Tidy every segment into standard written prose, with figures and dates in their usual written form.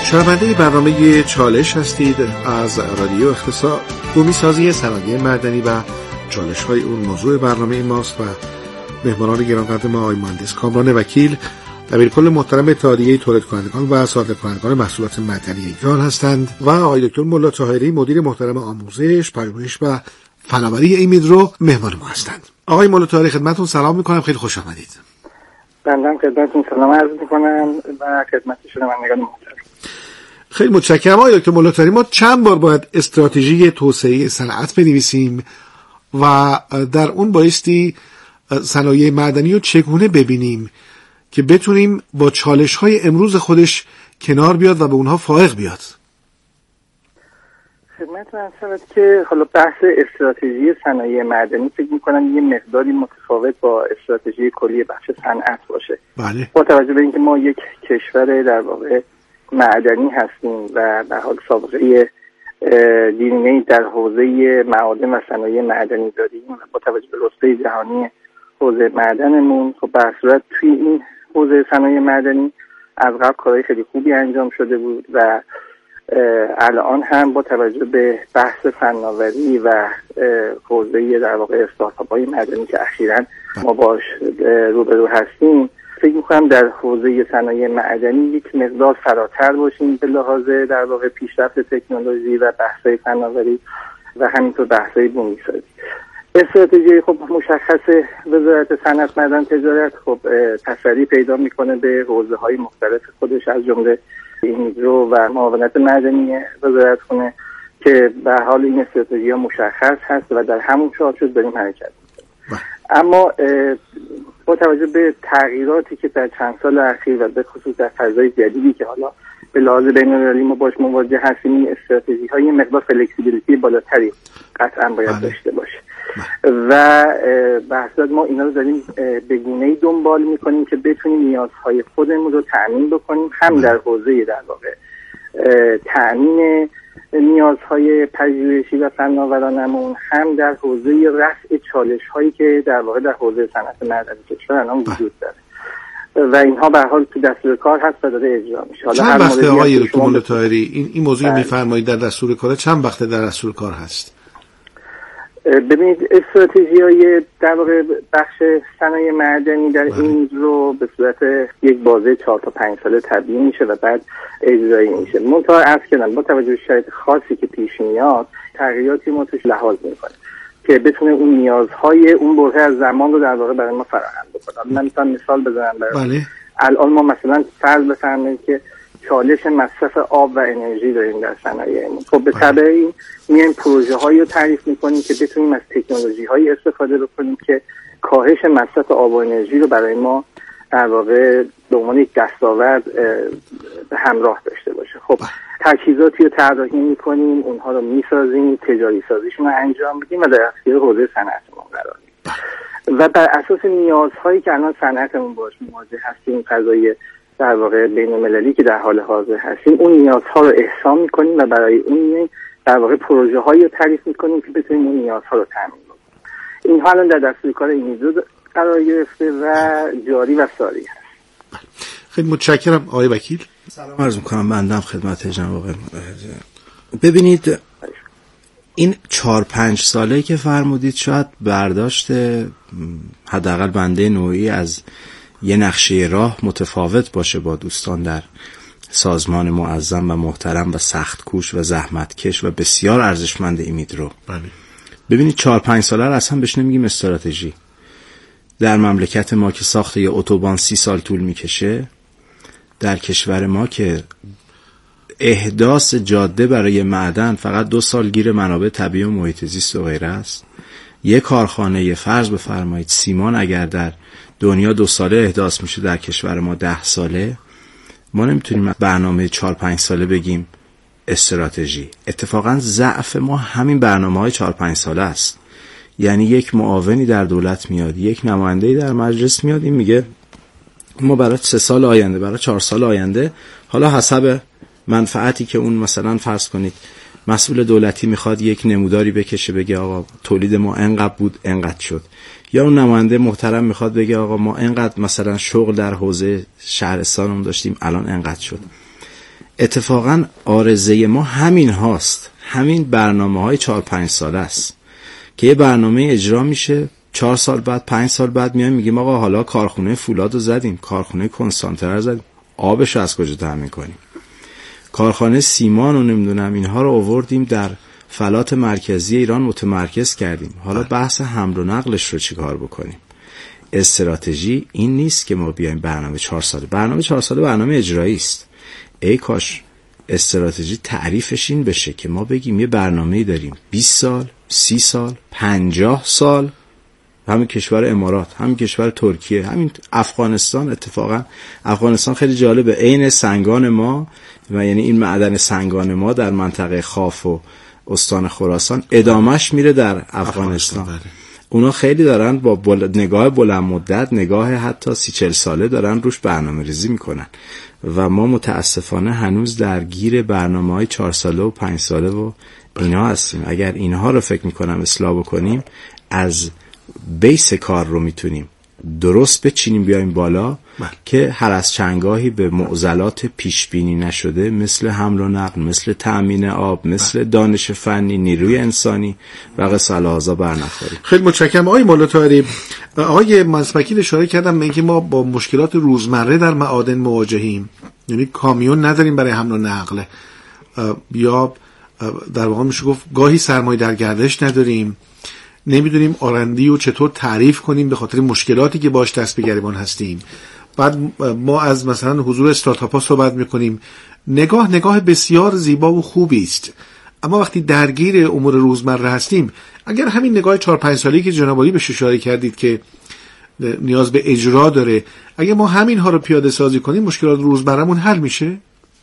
شنونده برنامه چالش هستید از رادیو اختصاص. بومی‌سازی صنایع معدنی و چالش‌های اون موضوع برنامه ماست و مهمانان گرانقدر ما آقای مهندس کامران وکیل، دبیرکل محترم اتحادیه تولید کنندگان و صادر کنندگان محصولات معدنی ایران هستند و آقای دکتر ملا طاهری، مدیر محترم آموزش، پژوهش و فناوری ایمیدرو مهمان ما هستند. آقای ملا طاهری خدمتتون سلام می‌کنم، خیلی خوش آمدید. بنده خدمتتون سلام عرض می‌کنم و خدمت شنوندگان محترم. خیلی متشکرم. آقای دکتر ملا طاهری، ما چند بار باید استراتژی توسعه صنعت بنویسیم و در اون بایستی صنایع معدنی رو چگونه ببینیم که بتونیم با چالش‌های امروز خودش کنار بیاد و به اونها فائق بیاد؟ خدمتتون عرض شود که حالا بحث استراتژی صنایع معدنی فکر می‌کنم یه مقداری متفاوت با استراتژی کلی بخش صنعت باشه. بله. با توجه به اینکه ما یک کشور در واقع معدنی هستیم و به حال سابقه دیرینه‌ای در حوزه معادن و صنایع معدنی داریم و با توجه به رتبه جهانی حوزه معدنمون، خب به صورت توی این حوزه صنایع معدنی از قبل کارهای خیلی خوبی انجام شده بود و الان هم با توجه به بحث فناوری و حوزه در واقع استارتاپ‌های معدنی که اخیراً ما باش روبرو هستیم، فکر می‌کنم در حوزه صنایع معدنی یک مقدار فراتر باشیم به لحاظ در واقع پیشرفت تکنولوژی و بحث‌های فناوری و همینطور بحث‌های بومی‌سازی. استراتژی خب مشخص وزارت صنعت، معدن، تجارت خب تسری پیدا می‌کنه به حوزه‌های مختلف خودش، از جمله ایمیدرو و معاونت معدنی وزارتخونه که به حال این استراتژی‌ها مشخص هست و در همون چارچوب داریم حرکت می‌کنیم. اما با توجه به تغییراتی که در چند سال اخیر و به خصوص در فضای جدیدی که حالا به لحاظ بین‌المللی ما باش مواجه هستیم، این استراتژی‌های یه مقدار فلکسیبیلیتی بالاتری قطعاً باید داشته باشه و به حسب ما اینا رو داریم به گونه‌ای دنبال می‌کنیم که بتونیم نیازهای خودمون رو تأمین بکنیم، هم در حوزه در واقع تأمین نیازهای پژوهشی و فناورانمون، هم در حوزه رفع چالش‌هایی که در واقع در حوزه صنعت معدنی کشور الان وجود داره و اینها به هر حال تو دستور کار هست و داره اجرا میشه. حالا چند وقته آقای دکتر ملا طاهری این موضوع می‌فرمایید در دستور کار؟ چند وقته در دستور کار هست؟ ببینید استراتژی‌های در واقع بخش صنایع معدنی در این رو به صورت یک بازه 4 تا 5 ساله تبیین میشه و بعد اجرایی میشه. منتها عرض کردم با توجه به شرایط خاصی که پیش میاد تغییراتی ما توش لحاظ میکنیم که بتونه اون نیازهای اون بره از زمان رو در واقع برای ما فراهم بکنه. من میتونم مثال بزنم برای الان ما مثلا فرض بفرمایید که چالش مصرف آب و انرژی داریم در صنایعمون. خب به تبع این میایم پروژه هایی رو تعریف میکنیم که بتونیم از تکنولوژی هایی استفاده بکنیم که کاهش مصرف آب و انرژی رو برای ما در واقع به عنوان یک دستاورد همراه داشته باشه. خب تجهیزاتی رو طراحی میکنیم، اونها رو میسازیم، تجاری سازیشون رو انجام میدیم و در اختیار حوزه صنعتمون قرار میدیم و بر اساس نیازهایی که الان صنعتمون باهاش مواجه هستیم، فضای در واقع بین‌المللی که در حال حاضر هستیم، اون نیازها رو احسان می‌کنیم و برای اون در واقع پروژه‌هایی رو تعریف می‌کنیم که بتونیم اون نیازها رو تامین کنیم. این حالا در دستور کار ایمیدرو قرار گرفته و جاری و ساری هست. خیلی متشکرم آقای وکیل. سلام عرض می‌کنم، بنده خدمت جناب آقای. ببینید این 4-5 ساله‌ای که فرمودید شاید برداشت حداقل بنده نوعی از یه نقشه راه متفاوت باشه با دوستان در سازمان معظم و محترم و سخت کوش و زحمتکش و بسیار ارزشمند ایمیدرو. ببینید 4-5 ساله رو اصلا بهش نمیگیم استراتژی. در مملکت ما که ساخت یه اتوبان 30 سال طول میکشه، در کشور ما که احداث جاده برای معدن فقط 2 سال گیر منابع طبیعی و محیط زیست و غیره است. یه کارخانه فرض بفرمایید سیمان اگر در دنیا 2 ساله احداث میشه، در کشور ما 10 ساله. ما نمیتونیم برنامه 4-5 ساله بگیم استراتژی. اتفاقا ضعف ما همین برنامه‌های 4-5 ساله است. یعنی یک معاونی در دولت میاد، یک نماینده‌ای در مجلس میاد، این میگه ما برای 3 سال آینده، برای 4 سال آینده، حالا حسب منفعتی که اون مثلا فرض کنید مسئول دولتی میخواد یک نموداری بکشه بگه آقا تولید ما انقدر بود انقدر شد، یا اون نماینده محترم میخواد بگه آقا ما انقدر مثلا شغل در حوزه شهرستانمون داشتیم الان انقدر شد. اتفاقا آرزه ما همین هاست، همین برنامه‌های 4-5 ساله است که یه برنامه اجرا میشه، 4 سال بعد 5 سال بعد میایم میگیم آقا حالا کارخونه فولادو زدیم، کارخونه کنسانتر زدیم، آبش از کجا تامین کنیم، کارخانه سیمان و نمیدونم اینها رو آوردیم در فلات مرکزی ایران متمرکز کردیم، حالا بحث حمل و نقلش رو چیکار بکنیم. استراتژی این نیست که ما بیایم برنامه 4 ساله، برنامه 4 ساله برنامه اجرایی است. ای کاش استراتژی تعریفش این بشه که ما بگیم یه برنامه‌ای داریم 20 سال، 30 سال، 50 سال. همین کشور امارات، همین کشور ترکیه، همین افغانستان، اتفاقا افغانستان خیلی جالبه، عین سنگان ما و یعنی این معدن سنگان ما در منطقه خاف و استان خراسان ادامش میره در افغانستان. اونا خیلی دارن با نگاه بلند مدت، نگاه حتی 30-40 ساله دارن روش برنامه ریزی میکنن و ما متاسفانه هنوز درگیر برنامه‌های 4 ساله و 5 ساله و اینا هستیم. اگر اینها رو فکر میکنم اصلاح بکنیم، از بیس کار رو میتونیم درست بچینیم بیایم بالا که هر از چنگاهی به معضلات پیش بینی نشده مثل حمل و نقل، مثل تأمین آب، مثل دانش فنی، نیروی انسانی و قصه برنخوریم. خیلی متشکرم آقای مولا طاهری. آقای مسمکی اشاره کردم به اینکه ما با مشکلات روزمره در معادن مواجهیم، یعنی کامیون نداریم برای حمل و نقل، یا در واقع میشه گفت گاهی سرمایه در گردش نداریم، نمیدونیم آرندی رو چطور تعریف کنیم به خاطر مشکلاتی که باش دست به گریبان هستیم. بعد ما از مثلا حضور استارتاپ ها صحبت میکنیم، نگاه بسیار زیبا و خوبی است، اما وقتی درگیر امور روزمره هستیم، اگر همین نگاه 4-5 سالی که جناب عالی بهش اشاره کردید که نیاز به اجرا داره، اگر ما همین ها رو پیاده سازی کنیم مشکلات روزمرهمون حل میشه.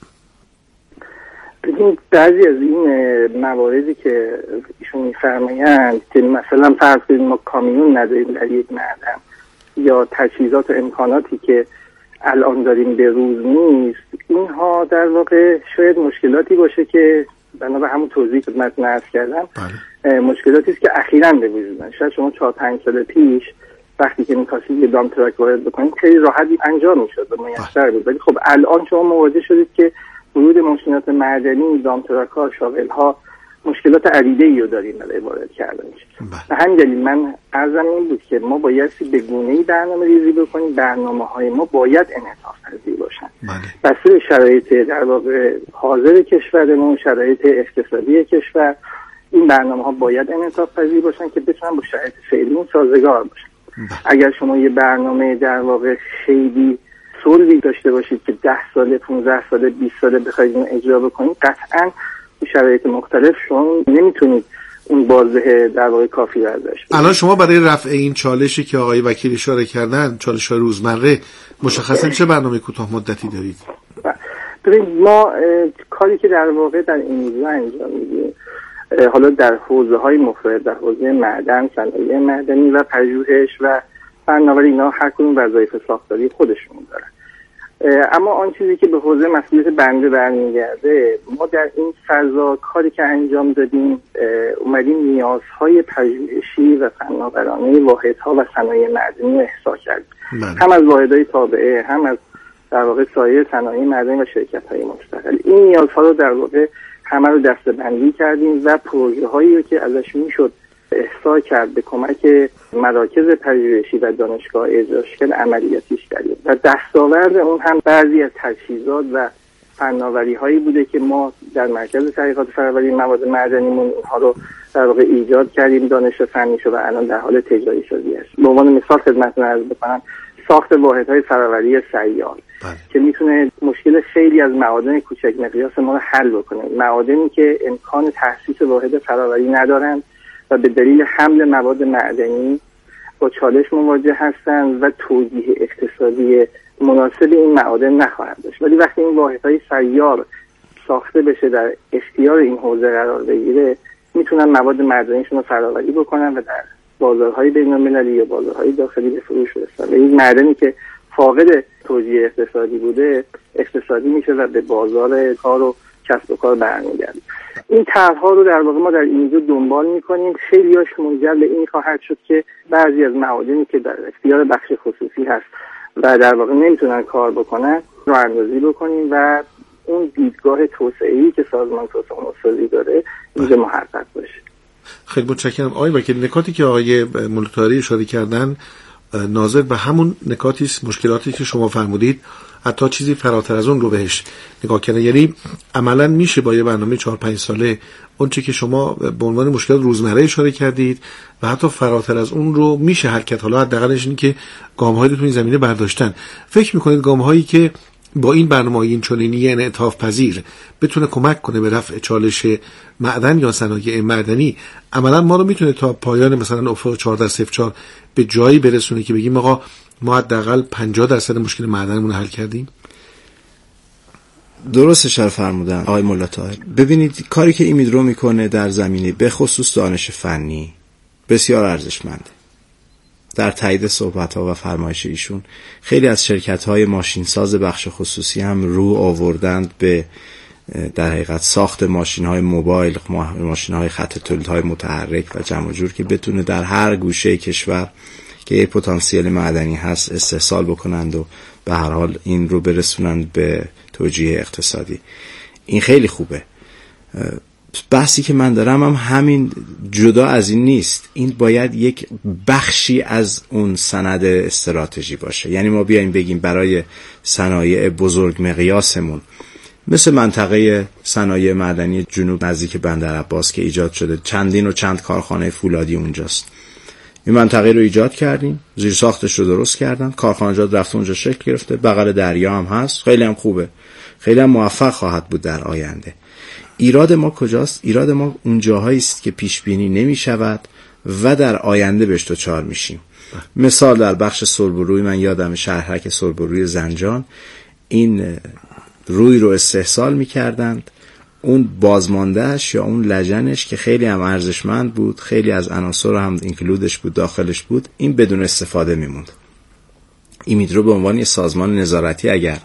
ببینید بعضی از این مواردی که ایشون میفرمایند که مثلا فرض کنید ما کامیون نداریم در یک معدن یا تجهیزات و امکاناتی که الان داریم به روز نیست، اینها در واقع شاید مشکلاتی باشه که بنا به همون توضیح خدمتتون عرض کردم مشکلاتی است که اخیراً به وجود اومد. شاید شما 4-5 سال پیش وقتی که می‌خواستید یه دام تراک وارد بکنید خیلی راحت انجام می‌شد و میسر بود، ولی خب الان شما مواجه شدید که ورود ماشینات معدنی، دامتراک‌ها، شاول‌ها مشکلات عدیده‌ای رو داریم برای وارد کردنش. به همین دلیل من عرضم این بود که ما بایستی به گونه‌ای برنامه ریزی بکنیم، برنامه‌های ما باید انعطاف پذیر باشن. بسته به شرایط در واقع حاضر کشورمون، شرایط اقتصادی کشور، این برنامه‌ها باید انعطاف پذیر باشن که بتونن با شرایط فعلی سازگار باشن. اگر شما یه برنامه در واقع خیلی سولی داشته باشید که 10 ساله، 15 ساله، 20 ساله بخواید اون اجرا بکنید، قطعاً تو شرایط مختلف شما نمیتونید اون بازده در واقع کافی رو ازش بگیرید. الان شما برای رفع این چالشی که آقای وکیل اشاره کردن، چالش‌های روزمره، مشخصاً چه برنامه کوتاه مدتی دارید؟ ببینید ما کاری که در واقع در این موضوع انجام میدیم، حالا در حوزه‌های مختلف، در حوزه معدن، صنایع معدنی و پژوهش و فناوری، اینا هر کدوم وظایف ساختاری خودشون دارن. اما آن چیزی که به حوزه مسئولیت بنده برمیگرده، ما در این فضا کاری که انجام دادیم، اومدیم نیازهای پژوهشی و فناورانه واحدها و صنایع معدنی رو احصا کردیم، هم از واحدهای تابعه، هم از در واقع سایر صنایع معدنی و شرکت‌های مستقل. این نیازها رو در واقع همه رو دسته‌بندی کردیم و پروژه‌هایی رو که ازش میشد احصا کرد به کمک مراکز پژوهشی و دانشگاه اجراش کرد عملیاتیش کردیم و دستاورد اون هم بعضی از تجهیزات و فناوری هایی بوده که ما در مرکز تحقیقات فناوری مواد معدنیمون اونها رو در واقع ایجاد کردیم، دانش فنیشو، و الان در حال تجاری سازی است. به عنوان مثال خدمتتون عرض بکنم ساخت واحدهای فراوری سیال که میتونه مشکل خیلی از معادن کوچک مقیاس ما رو حل بکنه، معادنی که امکان تأسیس واحد فراوری ندارن و به دلیل حمل مواد معدنی با چالش مواجه هستند و توجیه اقتصادی مناسب این معادن نخواهد داشت. ولی وقتی این واحدهای سیار ساخته بشه، در اختیار این حوزه قرار بگیره، میتونن مواد معدنیشون رو فراوری بکنن و در بازارهای بین‌المللی یا بازارهای داخلی به فروش برسن. این معدنی که فاقد توجیه اقتصادی بوده اقتصادی میشه و به بازار کار و کسب و کار برمیگرده. این طرح‌ها رو در واقع ما در اینجا دنبال می‌کنیم. خیلی‌هاش منجر به این خواهد شد که بعضی از معادنی که در اختیار بخش خصوصی هست و در واقع نمیتونن کار بکنن رو اندازی بکنیم و اون دیدگاه توسعه‌ای که سازمان توسعه نوسازی داره اینجا محقق باشه. خیلی متشکرم. آقای وکیل، نکاتی که آقای مولاتاری اشاره کردن ناظر به همون نکاتی است، مشکلاتی که شما فرمودید، حتی چیزی فراتر از اون رو بهش نگاه کردن. یعنی عملا میشه با یه برنامه 4-5 ساله اون چه که شما به عنوان مشکلات روزمره اشاره کردید و حتی فراتر از اون رو میشه حرکت. حالا حداقلش این که گام‌هایی رو تو این زمینه برداشتن. فکر می‌کنید گام‌هایی که با این برنامه این چنینی انعطاف پذیر بتونه کمک کنه به رفع چالش معدن یا صنایع معدنی، عملا ما رو میتونه تا پایان مثلا افق 1404 به جایی برسونه که بگیم آقا ما حداقل 50% مشکل معدنمون حل کردیم؟ درست اشاره فرمودن آقای مولاتاری. ببینید کاری که ایمیدرو میکنه در زمینه به خصوص دانش فنی بسیار ارزشمنده. در تایید صحبت‌ها و فرمایش ایشون خیلی از شرکت‌های ماشینساز بخش خصوصی هم رو آوردند به در حقیقت ساخت ماشین‌های موبایل، ماشین‌های خط تولیدهای متحرک و جمع و جور که بتونه در هر گوشه کشور که یک پتانسیل معدنی هست استحصال بکنند و به هر حال این رو برسونند به توجیه اقتصادی. این خیلی خوبه. بحثی که من دارم همین جدا از این نیست. این باید یک بخشی از اون سند استراتژی باشه. یعنی ما بیایم بگیم برای صنایع بزرگ مقیاسمون مثل منطقه صنایع معدنی جنوب نزدیک بندرعباس که ایجاد شده، چندین و چند کارخانه فولادی اونجاست. این منطقه رو ایجاد کردیم، زیر ساختش رو درست کردن، کارخانجات رفته اونجا شکل گرفته، بغل دریا هم هست، خیلی هم خوبه، خیلی هم موفق خواهد بود در آینده. ایراد ما کجاست؟ ایراد ما اون جاهایی است که پیش بینی نمی شود و در آینده بهش دچار میشیم. مثال در بخش سربروی من یادم شهرک سربروی زنجان این روی رو استحصال میکردند، اون بازماندهش یا اون لجنش که خیلی هم ارزشمند بود، خیلی از عناصر هم اینکلودش بود، داخلش بود، این بدون استفاده میموند. ایمیدرو به عنوان یه سازمان نظارتی اگر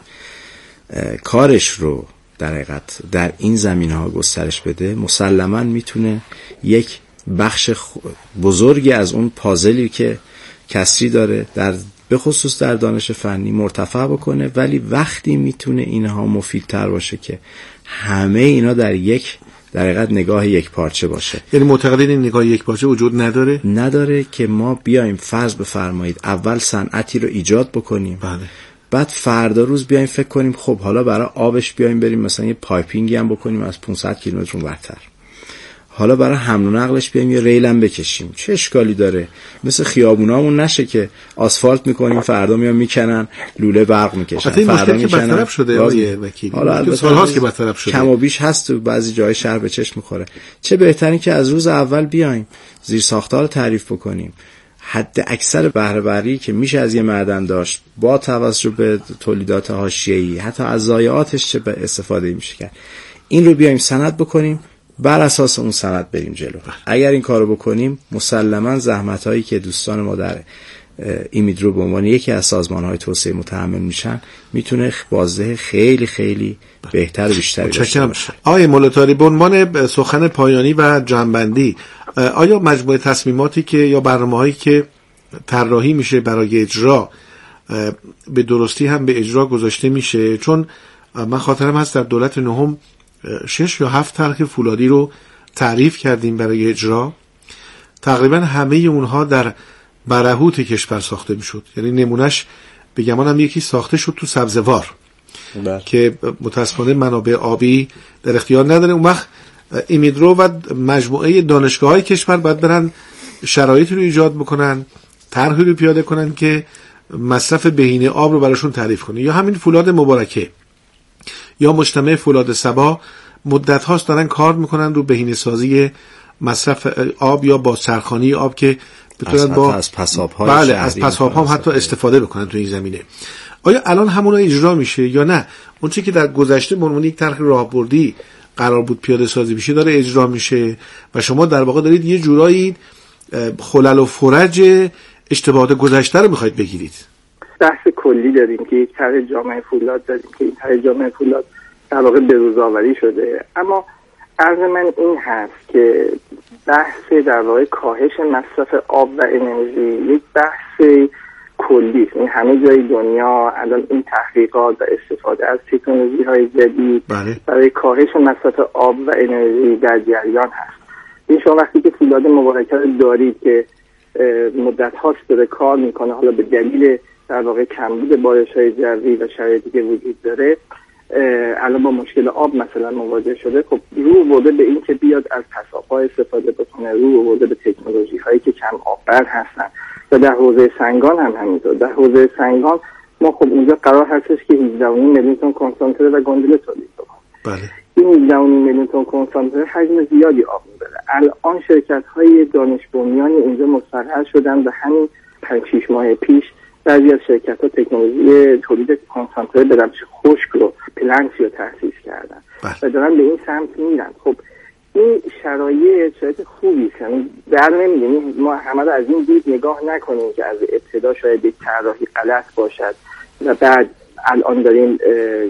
کارش رو در حقیقت در این زمینه‌ها گسترش بده، مسلماً میتونه یک بخش بزرگی از اون پازلی که کسری داره به خصوص در دانش فنی مرتفع بکنه، ولی وقتی میتونه اینها مفیدتر باشه که همه اینا در حقیقت نگاه یک پارچه باشه. یعنی معتقدین این نگاه یک پارچه وجود نداره که ما بیایم فرض بفرمایید اول صنعتی رو ایجاد بکنیم، بله، بعد فردا روز بیایم فکر کنیم خب حالا برای آبش بیایم بریم مثلا یه پایپینگی هم بکنیم از 500 کیلومتر اونورتر، حالا برای حمل و نقلش بیایم یه ریل هم بکشیم. چه اشکالی داره؟ مثل خیابونامون نشه که آسفالت میکنیم فردا میان میکنن لوله برق میکشن، فردا میکنن. برطرف شده آقای وکیل، حالا سال‌هاست که برطرف شده، کم و بیش هست تو بعضی جای شهر به چشم میخوره. چه بهترین که از روز اول بیایم زیر ساختار رو تعریف بکنیم، حد اکثر بهره برداری که میشه از یه معدن داشت با توجه به تولیدات حاشیه‌ای، حتی از ضایعاتش چه به استفاده میشه کرد، این رو بیایم سند بکنیم، بر اساس اون سند بریم جلو. اگر این کارو بکنیم مسلماً زحمتایی که دوستان ما در ایمیدرو به عنوان یکی از سازمان‌های توسعه متحمل میشن میتونه بازده خیلی خیلی بهتر و بیشتری داشته باشه. آقای مولاتاری، به عنوان سخن پایانی و جمع‌بندی، آیا مجموعه تصمیماتی که یا برنامه‌هایی که طراحی میشه برای اجرا به درستی هم به اجرا گذاشته میشه؟ چون من خاطرم هست در دولت نهم 6 یا 7 طرح فولادی رو تعریف کردیم برای اجرا، تقریبا همه اونها در برهوت کشور ساخته میشد. یعنی نمونهش به گمانم یکی ساخته شد تو سبزوار که متاسفانه منابع آبی در اختیار نداره. اون وقت ایمیدرو و مجموعه دانشگاه‌های کشور باید برن شرایطی رو ایجاد بکنن، طرحی رو پیاده کنن که مصرف بهینه آب رو براشون تعریف کنه. یا همین فولاد مبارکه یا مجتمع فولاد صبا مدت هاست دارن کار میکنن رو بهینه سازی مصرف آب یا با سرخانی آب که بتونن با از پساب‌های از پساب‌ها هم حتی استفاده بکنن تو این زمینه. آیا الان همون اجرا میشه یا نه اون چیزی که در گذشته به عنوان یک طرح راهبردی قرار بود پیاده سازی بشه داره اجرا میشه و شما در واقع دارید یه جورایی خلل و فرج اشتباهات گذشته رو میخواید بگیرید؟ بحث کلی داریم که یک طرح جامعه فولاد داریم که این طرح جامعه فولاد در واقع بروزآوری شده، اما عرض من این هست که بحث در واقع کاهش مصرف آب و انرژی یک بحث کلی است. این همه جای دنیا الان این تحقیقات و استفاده از تکنولوژی‌های جدید برای کاهش مصرف آب و انرژی در جریان هست. این شما وقتی که فولاد مبارکه رو دارید که مدت هاست داره کار میکنه، حالا به دلیل در واقع کمبود بارش‌های جوی و شرایطی که وجود داره الان با مشکل آب مثلا مواجه شده، خب رو برده به این که بیاد از پساب‌ها استفاده بکنه، رو برده به تکنولوژی‌هایی که کم آببر هستن. و در حوزه سنگان هم همینطور. در حوزه سنگان ما خب اونجا قرار هستش که 18.5 میلیون تن کنسانتره و گندله تولید بکنیم. بله. این 18.5 میلیون تن کنسانتره حجم زیادی آب میبره. الان شرکت‌های دانش بنیانی اونجا مستقر شدن و همین 5-6 ماه پیش بعضی از شرکت‌ها تکنولوژی تولید کنسانتره به روش خشک رو پلنتی رو تأسیس کردن و دارن به این سمت میرن. خب این شرایط خوبی است، یعنی در نمی‌دونیم ما همه رو از این دید نگاه نکنیم که از ابتدا شاید یک طراحی غلط باشد و بعد الان داریم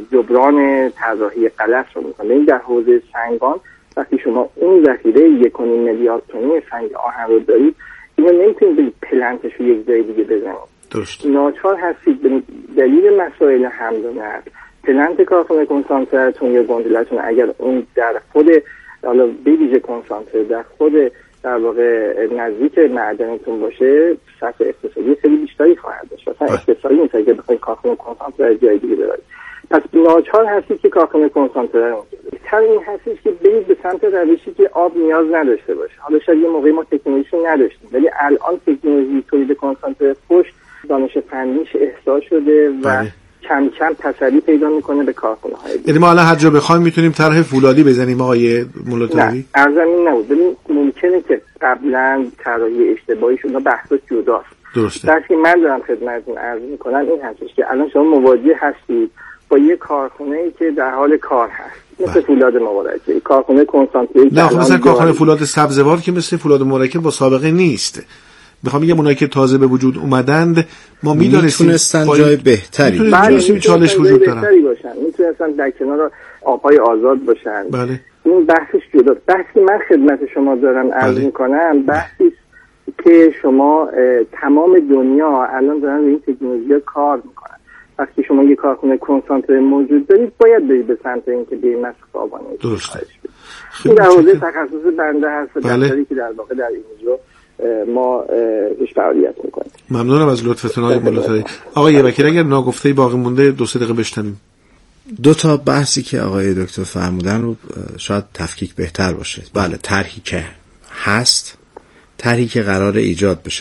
جبران طراحی غلط رو می‌کنیم. این در حوزه سنگان وقتی شما اون ذخیره 1.5 میلیارد تنی سنگ آهن رو دارید، اینو نمی‌تونید به پلنتش رو یک جای دیگه بزنید. درست. ناچار هستید به دلیل مسائل حمل و نقل پلنت کارخانه کنسانترتون یا گندلتون اگر اون در خود حالا به ویژه کنسانتره در خود در واقع نزدیک معدنتون باشه، سطح اقتصادی خیلی بیشتری خواهد داشت. مثلا اقتصادی نیست که بخواید کارخانه کنسانتره جای دیگه ببرید. پس ناچار هستید که کارخانه کنسانتره رو تر این هستید که برید به سمت روشی که آب نیاز نداشته باشه. حالا شاید یه موقعی ما تکنولوژی نداشتیم، ولی الان تکنولوژی تولید کنسانتره خشک دانش فنیش احساس شده و کم کم تسری پیدا میکنه به کارخانه‌های دیگه. یعنی ما الان هر جا بخوایم میتونیم طرح فولادی بزنیم آقای مولاتویی؟ نه، ارزمین نبود. ببین ممکنه که قبلا طراحی اشتباهیشون و بحث جداست. درسته. درسته که من دارم خدمتتون عرض میکنم این هستش که الان شما مواجه هستید با یه کارخونه‌ای که در حال کار هست. مثل فولاد مبارکه، کارخانه کنسانتره. نه خب مثلا کارخانه فولاد سبزوار که مثل فولاد مبارکه با سابقه نیست. میخوام بگم اونایی که تازه به وجود اومدند ما میتونستن جای بهتری میتونستیم چالش وجود دارن میتونستن در کنار آبهای آزاد باشن. بله. این بحثش جداست. بحثی من خدمت شما دارم عرض میکنم بحثی که شما تمام دنیا الان دارن روی این تکنولوژی کار میکنن. وقتی شما یه کارخونه کنسانتره موجود دارید باید برید به سمت اینکه به مصرف آبانه. درسته. این در حوزه تخصص بنده هست دفتری که در واقع در اینجا ما روش فعالیت میکنیم. ممنونم از لطفتون آقای مولاتویی. آقای وکیل اگر ناگفته باقی مونده 2-3 دقیقه بشنویم. 2 تا بحثی که آقای دکتر فرمودن رو شاید تفکیک بهتر باشه. بله، طرحی که هست، طرحی که قرار ایجاد بشه.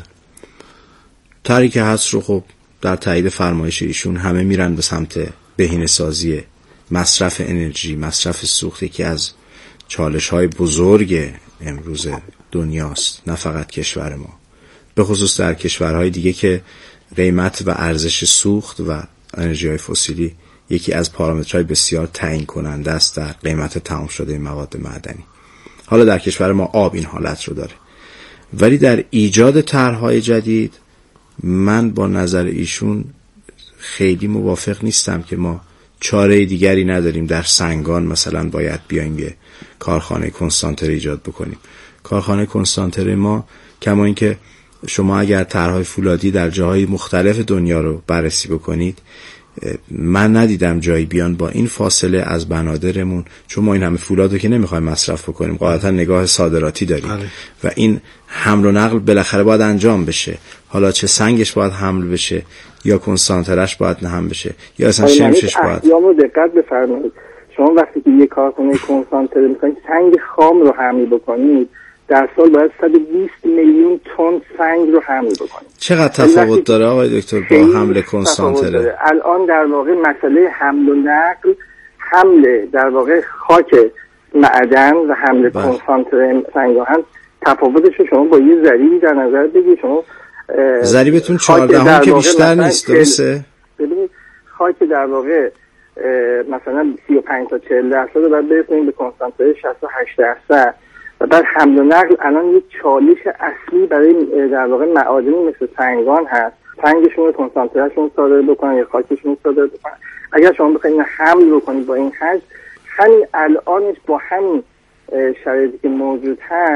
طرحی که هست رو خب در تایید فرمایش ایشون همه میرن به سمت بهینه‌سازی مصرف انرژی، مصرف سوخت که از چالش‌های بزرگ امروز دنیاست، نه فقط کشور ما، به خصوص در کشورهای دیگه که قیمت و ارزش سوخت و انرژی‌های فسیلی یکی از پارامترهای بسیار تعیین کننده است در قیمت تمام شده مواد معدنی. حالا در کشور ما آب این حالت رو داره، ولی در ایجاد طرح‌های جدید من با نظر ایشون خیلی موافق نیستم که ما چاره دیگری نداریم. در سنگان مثلا باید بیایم یه کارخانه کنسانتره ایجاد بکنیم. کارخانه کنسانتره ما کما اینکه شما اگر طرح‌های فولادی در جاهای مختلف دنیا رو بررسی بکنید، من ندیدم جایی بیان با این فاصله از بنادرمون، چون ما این همه فولاد رو که نمیخوایم مصرف بکنیم، قاعدتا نگاه صادراتی داریم و این حمل و نقل بالاخره باید انجام بشه. حالا چه سنگش باید حمل بشه یا کنسانترش باید نهم بشه یا اصلا شمشش باید. احیامو دقت بفرمایید. شما وقتی که یک کارخانه کنسانتره می‌خواید سنگ خام رو حمل بکنید، در سال باید 120 میلیون تن سنگ رو حمل بکنید. چقدر تفاوت داره آقای دکتر با حمل کنسانتره؟ الان در واقع مسئله حمل و نقل، حمل در واقع خاک معدن و حمل کنسانتره سنگ آهن تفاوتش رو شما با یه ضریبی در نظر بگیرید. شما ضریبتون 14 که بیشتر نیست، درسته؟ ببینید خاک در واقع مثلا 35 تا 40% رو باید برسونیم به کنسانتره 68%. و بعد حمل و نقل الان یک چالش اصلی برای در واقع معادنی مثل سنگان هست. سنگشون رو کنسانترهشون صادر بکنن یا خاکشون رو صادر بکنن. اگر شما بخواید حمل بکنید با این حجم، همین الانش با همین شرایطی که موجود هست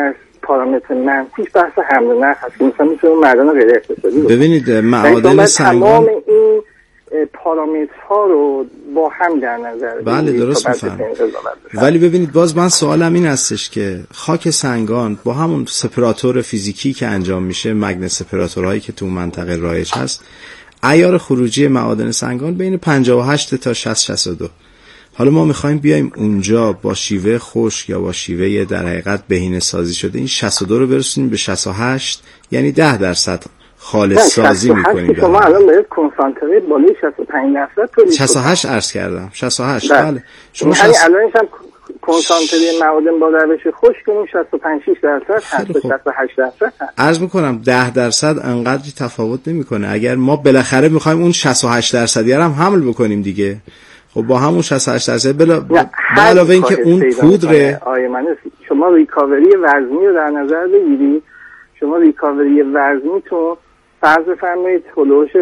پارامتر منفیش بحث حمل و نقل هست که مثلا میتونه معدن غیر اقتصادی باشه. ببینید معادن سنگان تمام این پارامترها رو با هم در نظر بله درست میفهمم. ولی ببینید باز من سوالم این هستش که خاک سنگان با همون سپراتور فیزیکی که انجام میشه، مگنت سپراتورهایی که تو منطقه رایج هست، عیار خروجی معادن سنگان بین 58 تا 60-62. حالا ما میخوایم بیایم اونجا با شیوه خشک یا با شیوه در حقیقت بهینه سازی شده این 62 رو برسونیم به 68، یعنی 10% خالص سازی میکنیم. شما الان باید کنسانتره بالای 65% تولید 68 عرض عرض کردم 68 بله. شما الانش هم کنسانتره معادن با روش خشک کنیم 65-6% هست، 68% هست. عرض میکنم 10% انقدری تفاوت نمیکنه. اگر ما بالاخره میخوایم اون 68% هم حمل بکنیم دیگه، خب با همون 68% به علاوه این که اون پودره شما ریکاوری وزنی رو در نظر بگیرید. شما ریکاوری وزنیتون فرض فرمایید هلوش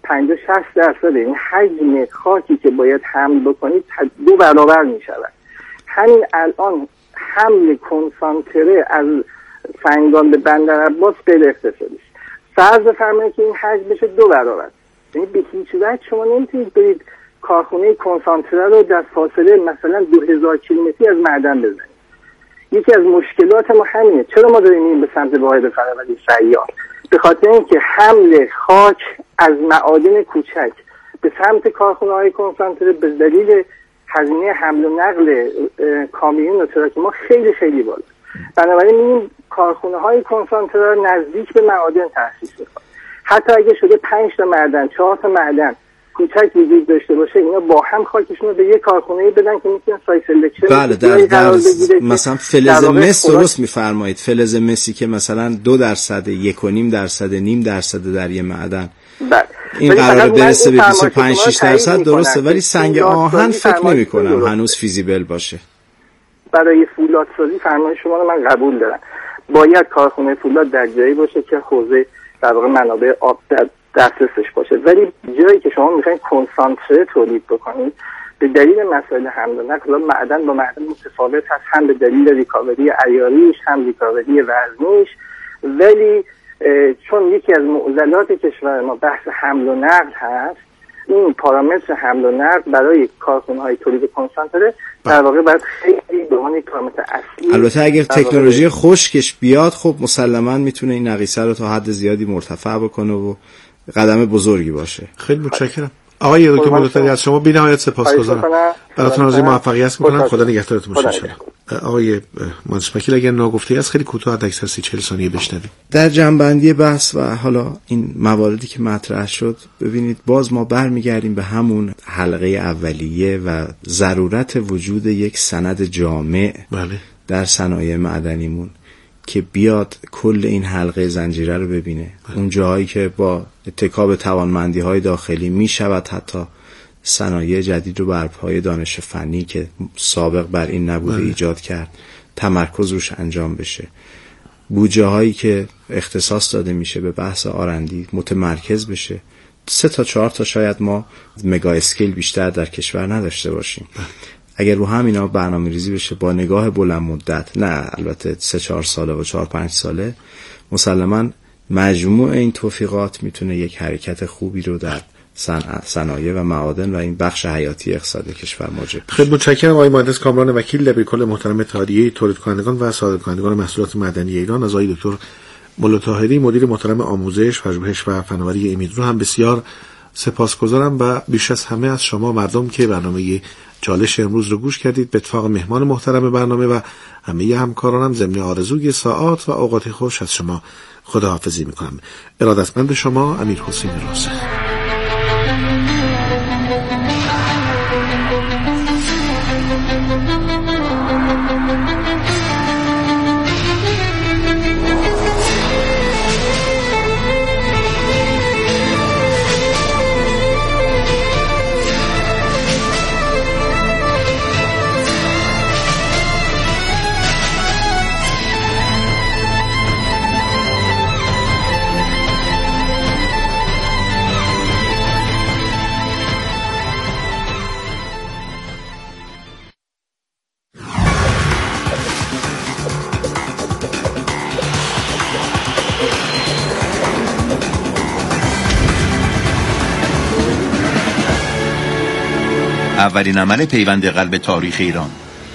50-60%، این حجم خاکی که باید حمل بکنید 2 برابر می شود. همین الان حمل کنسانتره از سنگان به بندرعباس غیر اقتصادی است. فرض فرمایید که این حجم بشه 2 برابر، یعنی به هیچ وجه شما نمیتونید برید کارخونه کنسانتره رو در فاصله مثلا 2000 کیلومتری از معدن بزنید. یکی از مشکلات ما همینه. چرا ما داریم این به سمت واحد فرآوری سیار؟ به خاطر اینکه حمل خاک از معادن کوچک به سمت کارخونه‌های کنسانتره به دلیل هزینه حمل و نقل کامیون و تراک ما خیلی خیلی بالا. بنابراین این کارخونه‌های کنسانتره نزدیک به معادن تأسیس می‌کنن. حتی اگه شده 5 تا معدن 4 تا معدن کوچک وجود داشته باشه، اینا با هم خاکشون رو به یک کارخونه بدن که میتونن سایت سلکشن. بله در مثلا فلز مس درست میفرمایید. فلز مسی که مثلا 2%، 1.5%، 0.5% در یه معدن، بله این قرار برسه به 25-6% درسته، ولی سنگ آهن فکر نمی کنم هنوز فیزیبل باشه. برای فولادسازی فرمایش شما رو من قبول دارم. باید کارخونه فولاد در جایی باشه که حوزه در واقع منابع آب در دسترسش باشه، ولی جایی که شما میخواین کنسانتره تولید بکنید به دلیل مسائل حمل و نقل معدن با معدن متفاوت هست، هم به دلیل ریکاوری عیاریش هم ریکاوری وزنیش، ولی چون یکی از معضلات کشور ما بحث حمل و نقل هست، این پارامتر حمل و نقل برای کارخونه‌های تولید کنسانتره در واقع باید خیلی به عنوان پارامتر اصلی. البته اگر تکنولوژی خشکش بیاد خب مسلماً میتونه این نقیصه رو تا حد زیادی مرتفع بکنه و قدم بزرگی باشه. خیلی متشکرم آقای دکتر مولاتاری، از شما بی‌نهایت سپاسگزارم. براتون آرزوی موفقیت می‌کنم. خدا نگهدارتون باشه. انشالله. آقای مهندس وکیل اگر ناگفته است خیلی کوتاه حد اکثر 30-40 ثانیه بشنویم. در جنبندی بحث و حالا این مواردی که مطرح شد، ببینید باز ما برمیگردیم به همون حلقه اولیه و ضرورت وجود یک سند جامع بله. در صنایع معدنیمون که بیاد کل این حلقه زنجیره رو ببینه. اون جاهایی که با اتکا توانمندی‌های داخلی میشود حتی صنایع جدید رو بر پایه دانش فنی که سابق بر این نبوده ایجاد کرد تمرکز روش انجام بشه. بودجه هایی که اختصاص داده میشه به بحث آرندی متمرکز بشه. 3 تا 4 تا شاید ما مگا اسکیل بیشتر در کشور نداشته باشیم. اگر رو همینا برنامه‌ریزی بشه با نگاه بلند مدت، نه البته 3-4 ساله و 4-5 ساله، مسلماً مجموع این توفیقات میتونه یک حرکت خوبی رو در صنایع و معادن و این بخش حیاتی اقتصاد کشور موجب. خیلی متشکرم آقای مهندس کامران وکیل لبی کل محترم اتحادیه تولید کنندگان و صادرکنندگان محصولات معدنی ایران. از آقای دکتر مولاتاری مدیر محترم آموزش، پژوهش و فناوری امیدرو هم بسیار سپاسگزارم و بیش از همه از شما مردم که برنامه چالش امروز رو گوش کردید. به اتفاق مهمان محترم برنامه و همه همکارانم ضمن آرزوی ساعات و اوقات خوش از شما خداحافظی میکنم. ارادتمند شما امیرحسین راسخ. اولین عمل پیوند قلب تاریخ ایران.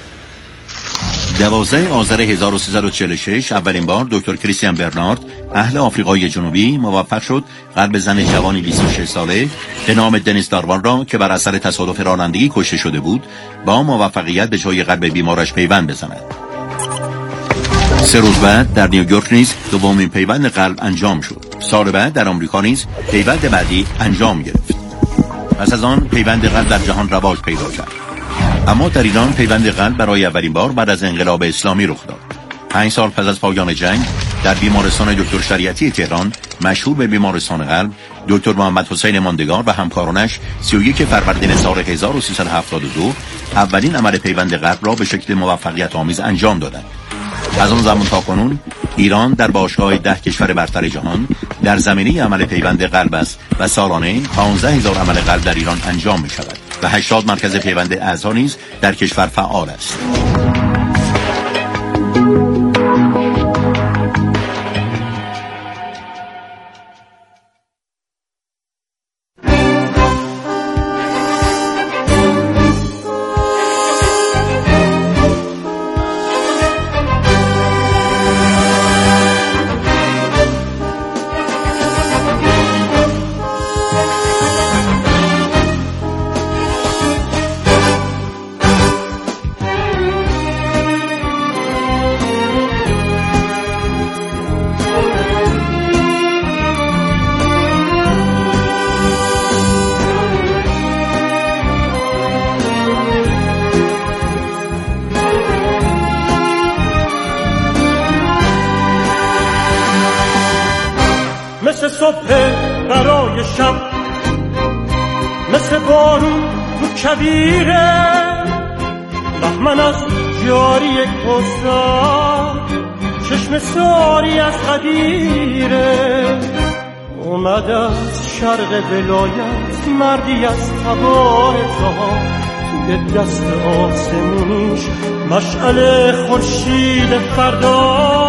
12 آذر 1346 اولین بار دکتر کریستیان برنارد اهل آفریقای جنوبی موفق شد قلب زن جوانی 26 ساله به نام دنیس داروان را که بر اثر تصادف رانندگی کشته شده بود با موفقیت به جای قلب بیمارش پیوند بزند. 3 روز بعد در نیویورک نیز دومین پیوند قلب انجام شد. سال بعد در آمریکا نیز پیوند بعدی انجام گرفت. پس از آن پیوند قلب در جهان رواج پیدا کرد. اما در ایران پیوند قلب برای اولین بار بعد از انقلاب اسلامی رخ داد. 5 سال پس از پایان جنگ در بیمارستان دکتر شریعتی تهران مشهور به بیمارستان قلب، دکتر محمد حسین ماندگار و همکارانش 31 فروردین سال 1372 اولین عمل پیوند قلب را به شکل موفقیت آمیز انجام دادند. از آن زمان تا کنون ایران در باشگاه 10 کشور برتر جهان در زمینه عمل پیوند قلب است و سالانه 15000 عمل قلب در ایران انجام می شود و 80 مرکز پیوند اعضا نیز در کشور فعال است. مثل صبح برای شب، مثل بارون تو کویره، بهمن از جاری کوثر، چشم ساری از قدیره. اومد از شرق ولایت مردی از تبار تا، توی دست آسمونیش مشعل خورشید فردا.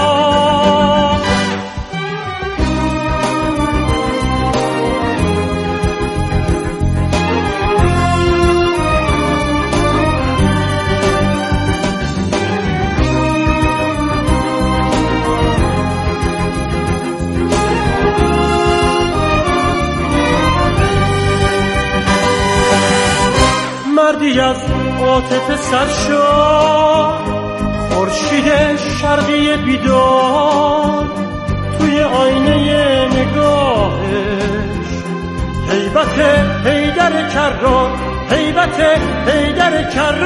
مردی از عاطفه سر شد، خورشید شرقی بیدار، توی آینه نگاهش هیبت حیدر کرار، هیبت حیدر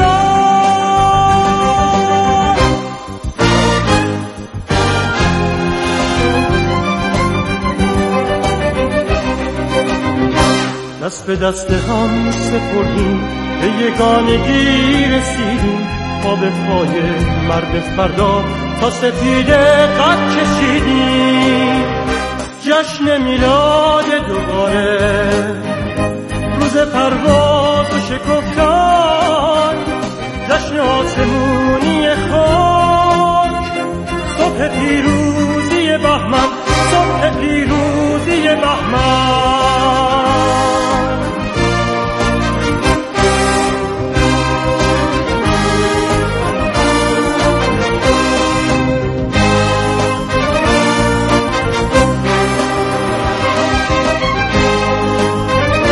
کرار. دست به دست هم سپردیم، به یگانگی رسیدیم، پا به پای مرد فردا تا سپید قد کشیدیم. جشن میلاد دوباره، روز پرواز و شکفتن، جشن آسمونی خاک، صبح پیروزی بهمن، صبح پیروزی بهمن.